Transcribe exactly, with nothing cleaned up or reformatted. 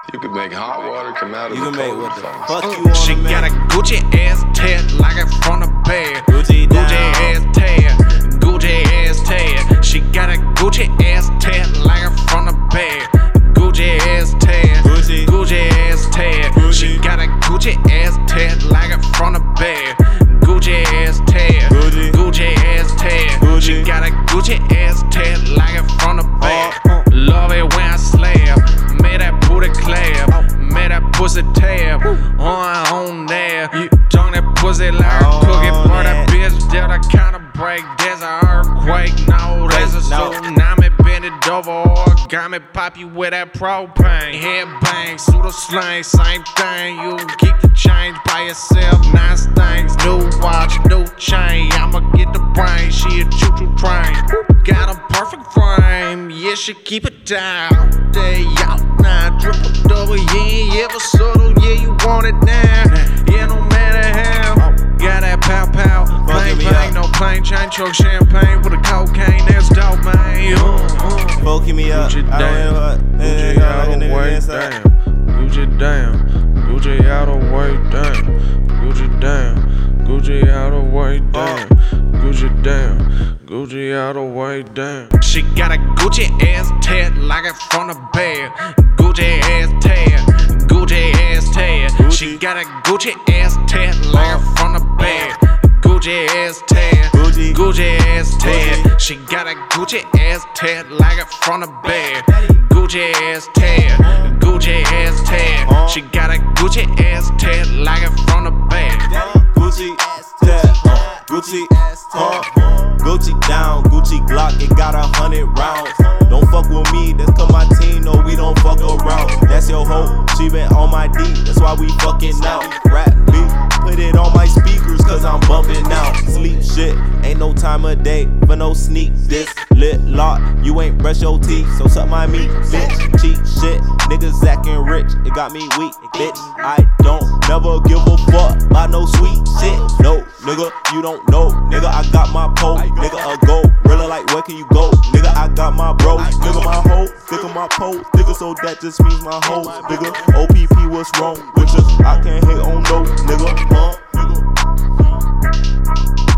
You could make hot water come out of you the can make cold what the sauce. fuck you want. She got a Gucci ass tat like it from the bed. Gucci down. Gucci ass tat, Gucci ass tat. She got a Gucci ass tat like it from the bed. Gucci ass tat, Gucci. Gucci ass tat. She got a Gucci ass tat like it from the bed. Gucci ass tat, Gucci. Gucci ass tat. Gucci. She got a Gucci ass tat like it from the bed. Love it when I slap, made that booty clap, made that pussy tab, on on there. You dunk that pussy like a cookie, for that bitch, that I kinda break. There's an earthquake, no, there's a tsunami, bend it over, origami, pop you with that propane. Head bang, pseudo slang, same thing. You keep the change by yourself, nice things, new watch, new chain. I'ma get the brain, she a choo choo train. Got a perfect frame, yeah, she keep it down. Day out now, triple double, yeah, yeah, ever subtle, yeah, you want it now. Yeah, no matter how. Got that pow pow, bang bang, no plane chain, choke champagne with a cocaine, that's dope, man. Uh, uh. Fucking me up. Gucci I down, don't Gucci know out what. the way down, Gucci down, Gucci out the way down, Gucci down, Gucci out the way down, Gucci down, Gucci out the way down. She got a Gucci ass tat like it from the bed. Gucci ass tat, Gucci ass tat. She got a Gucci ass tat like it from the bed. Gucci ass tat, Gucci. Gucci ass tat. Gucci. She got a Gucci ass tat like it from the bed. Gucci ass tat, Gucci ass tat. She got a Gucci ass tat like it from the bed. Gucci tat, uh, Gucci, uh, Gucci down, Gucci Glock, it got a hundred rounds. Don't fuck with me, that's cause my team know we don't fuck around. That's your hoe, she been on my D, that's why we fucking out. Rap beat, put it on my speakers cause I'm bumping out. Sleep shit, ain't no time of day for no sneak. This lit lock, you ain't brush your teeth, so suck my meat, bitch. Cheat shit, niggas acting rich, it got me weak, bitch. I don't never give a fuck about no sweet shit. No, nigga, you don't know, nigga, I got my pole, nigga, a go. Really like, where can you go? Nigga, I got my bro, nigga, my hoe, nigga, my pole, nigga, so that just means my hoe, nigga. O P P, what's wrong with you? I can't hate on no, nigga, huh, nigga.